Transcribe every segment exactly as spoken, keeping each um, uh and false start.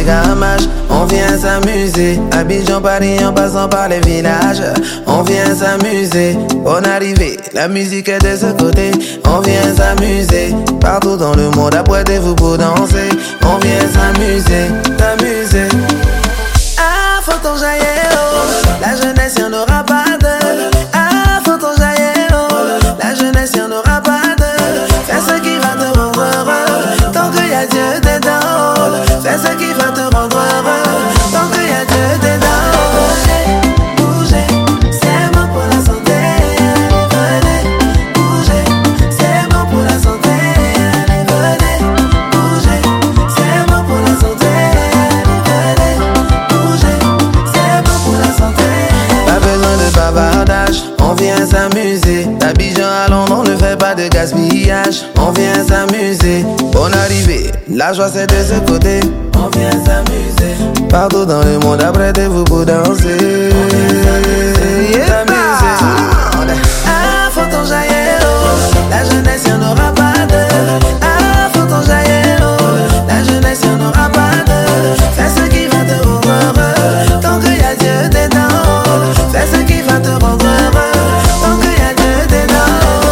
grammages. On vient s'amuser, Abidjan, Paris, en passant par les villages. On vient s'amuser, bonne arrivée, la musique est de ce côté. On vient s'amuser, partout dans le monde, apprêtez-vous pour danser. On vient s'amuser, s'amuser. Ah, faut ton jaillir, oh, la jeunesse y'en aura pas de. Ah, faut ton jaillir, oh, la jeunesse y'en aura pas de. Fais ce qui va te rendre heureux, tant qu'il y a Dieu dedans. Fais ce qui va te rendre heureux, tant qu'il y a Dieu dedans. Bougez, bougez, c'est bon pour la santé. Venez, bougez, c'est bon pour la santé. Venez, bougez, c'est bon pour la santé. Venez, bougez, c'est bon pour la santé. Pas besoin de bavardage, on vient s'amuser. D'Abidjan à Londres, on ne fait pas de gaspillage. On vient s'amuser, bonne arrivée, la joie c'est de ce côté. On vient s'amuser, partout dans le monde, apprêtez-vous pour danser. On vient s'amuser, yeah. S'amuser tout le monde. Ah, faut ton jaillir, oh, la jeunesse y'en aura pas de. Ah, faut ton jaillir, oh, la jeunesse y'en aura pas de. Fais ce qui va te rendre heureux, tant qu'il y a Dieu dedans. Fais ce qui va te rendre heureux, tant qu'il y a Dieu dedans.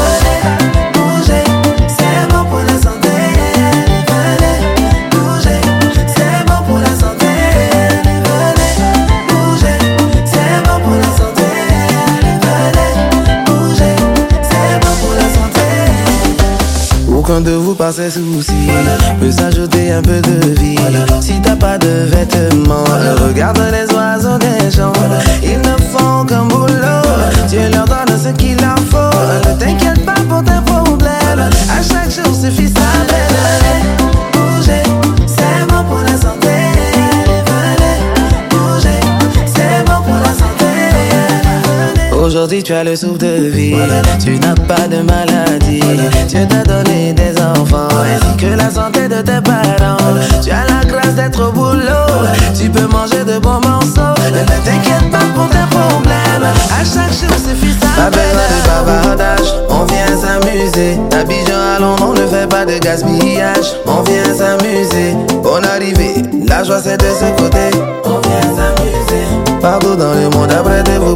Bougez, c'est bon pour la santé. Venez, bougez, c'est bon pour la santé. Venez, bougez, c'est bon pour la santé. Venez, bougez, c'est bon pour la santé. Aucun de vous par ses soucis peut s'ajouter un peu de vie. Si t'as pas de vêtements, regarde les oiseaux des champs. Ils ne font qu'un boulot, Dieu leur donne ce qu'il leur faut. Ne t'inquiète pas pour tes problèmes, à chaque jour suffit sa peine. Bougez, c'est bon pour la santé. Venez, bougez, c'est bon pour la santé. Aujourd'hui tu as le souffle de vie, tu n'as pas de maladie. Dieu t'a donné des enfants ainsi que la santé de tes parents. Tu as la grâce d'être au boulot, tu peux manger de bons morceaux. Ne t'inquiète pas pour tes problèmes, à chaque jour suffit sa peine. Pas besoin de bavardage, on vient s'amuser. D'Abidjan à Londres, on ne fait pas de gaspillage. On vient s'amuser, bonne arrivée, la joie c'est de ce côté. On vient s'amuser, partout dans le monde, apprêtez-vous